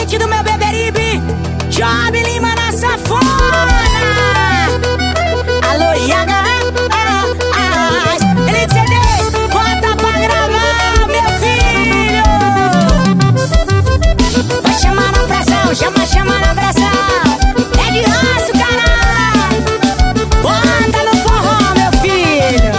diretamente do meu beberibe, Job Lima na sanfona. Alô, Iaga, ele de CDs, bota pra gravar, meu filho. Vai chamar na pressão, chama na pressão. É de ranço, caralho. Bota no forró, meu filho.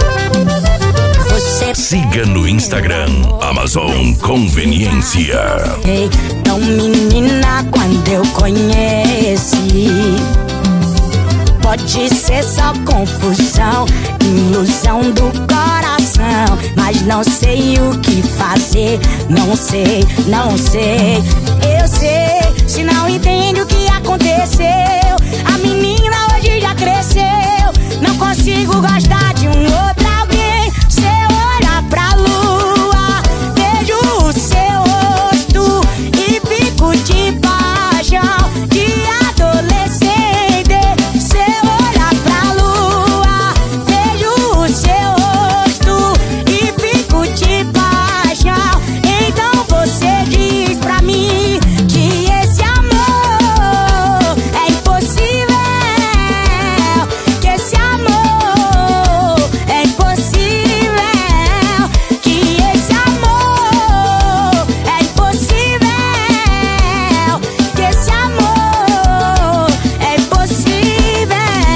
Você siga no Instagram, Amazon Conveniência. Então, menina, quando eu conheci, pode ser só confusão, ilusão do coração, mas não sei o que fazer, não sei. Eu sei, se não entende o que aconteceu. A menina hoje já cresceu, não consigo gostar de um outro alguém. Se eu olhar pra lua, vejo o seu rosto e fico de paixão de adolescente. Se eu olhar pra lua, vejo o seu rosto e fico de paixão. Então você diz pra mim que esse amor é impossível, que esse amor é impossível, que esse amor é impossível, que esse amor é impossível.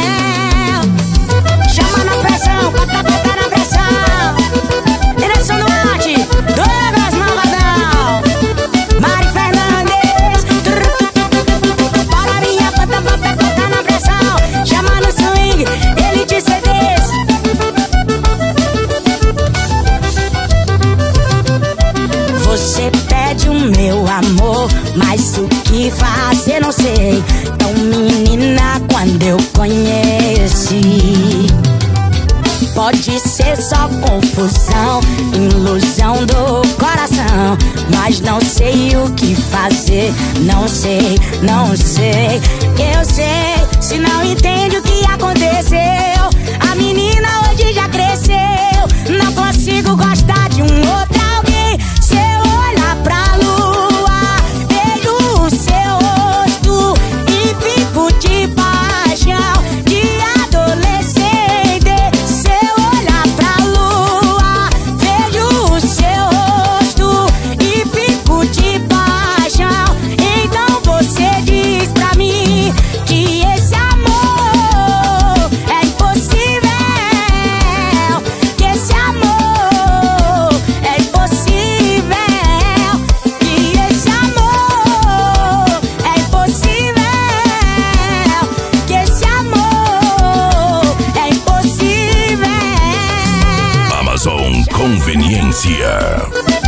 Chama na pressão, bota na pressão. Direção do arte, Douglas Malvadão, Mari Fernandes. Para minha bota na pressão. Chama no swing, ele de CDs. Você pede o meu amor, mas o que fazer não sei. Então, menina, quando eu conheci, pode ser só confusão, ilusão do coração, mas não sei o que fazer, não sei. Eu sei, se não entende o que aconteceu. A menina hoje já cresceu, não consigo gostar de um outro alguém. Se eu olhar pra lua, vejo o seu rosto e fico de paixão de adolescente. Se eu olhar pra lua, vejo o seu rosto e fico de paixão. Então você diz pra mim que esse amor é impossível, que esse amor é impossível, que esse amor é impossível, que esse amor é impossível. Amazon Conveniência.